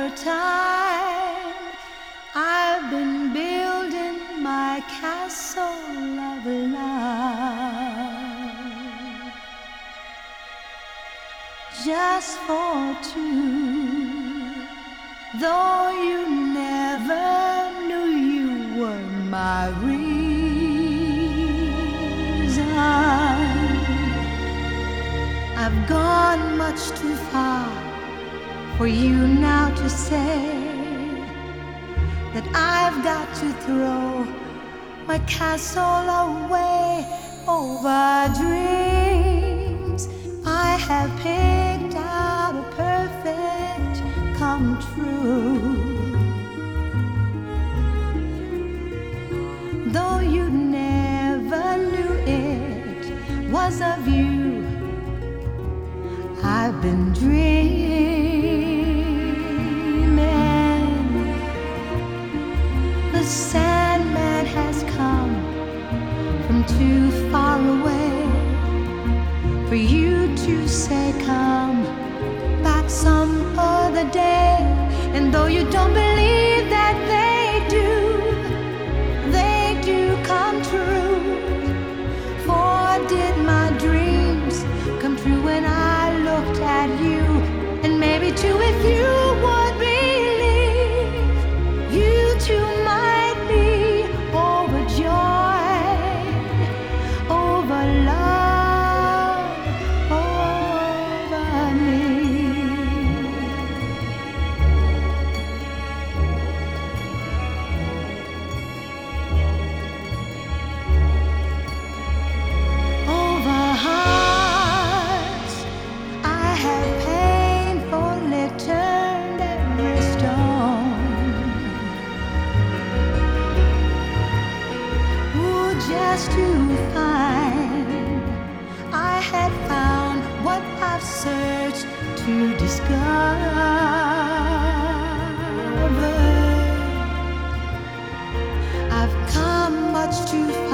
time I've been building my castle of love just for two, though you never knew you were my reason. I've gone much too far for you now to say that I've got to throw my castle away over dreams I have picked out a perfect come true. Though you never knew it was of you I've been dreaming. The Sandman has come from too far away for you to say come back some other day. And though you don't believe that they do come true. For did my dreams come true when I looked at you? And maybe too if you would believe, you too might be overjoyed over love, over me. Over hearts I have painfully turned every stone. Ooh, just to find I had found what I've searched to discover. I've come much too far